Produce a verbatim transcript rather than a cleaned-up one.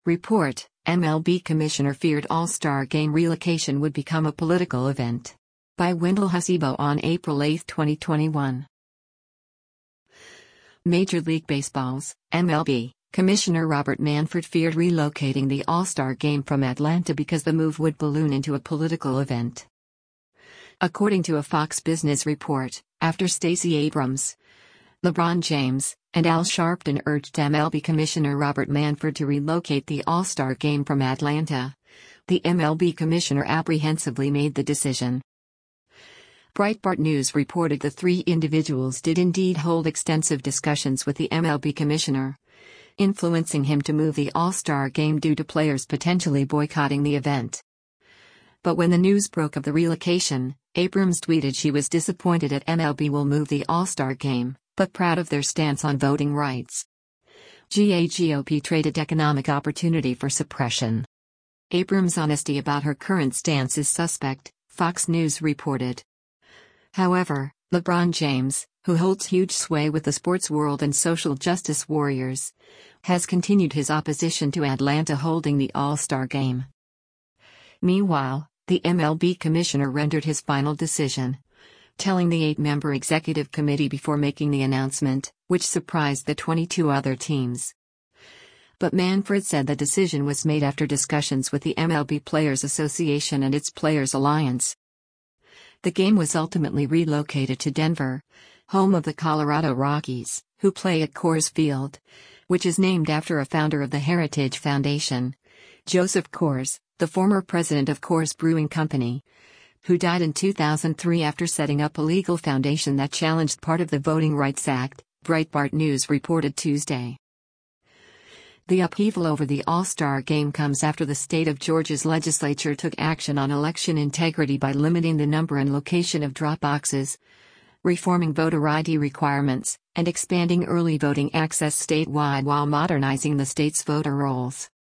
Report: M L B Commissioner feared All-Star Game relocation would become a political event. By Wendell Hasebo on April eighth, twenty twenty-one. Major League Baseball's M L B Commissioner Robert Manfred feared relocating the All-Star Game from Atlanta because the move would balloon into a political event. According to a Fox Business report, after Stacey Abrams, LeBron James, and Al Sharpton urged M L B Commissioner Robert Manfred to relocate the All-Star Game from Atlanta, the M L B Commissioner apprehensively made the decision. Breitbart News reported the three individuals did indeed hold extensive discussions with the M L B Commissioner, influencing him to move the All-Star Game due to players potentially boycotting the event. But when the news broke of the relocation, Abrams tweeted she was disappointed at M L B will move the All-Star Game, but proud of their stance on voting rights. G A G O P traded economic opportunity for suppression. Abrams' honesty about her current stance is suspect, Fox News reported. However, LeBron James, who holds huge sway with the sports world and social justice warriors, has continued his opposition to Atlanta holding the All-Star Game. Meanwhile, the M L B Commissioner rendered his final decision, telling the eight-member executive committee before making the announcement, which surprised the twenty-two other teams. But Manfred said the decision was made after discussions with the M L B Players Association and its Players Alliance. The game was ultimately relocated to Denver, home of the Colorado Rockies, who play at Coors Field, which is named after a founder of the Heritage Foundation, Joseph Coors, the former president of Coors Brewing Company, who died in two thousand three after setting up a legal foundation that challenged part of the Voting Rights Act, Breitbart News reported Tuesday. The upheaval over the All-Star Game comes after the state of Georgia's legislature took action on election integrity by limiting the number and location of drop boxes, reforming voter I D requirements, and expanding early voting access statewide while modernizing the state's voter rolls.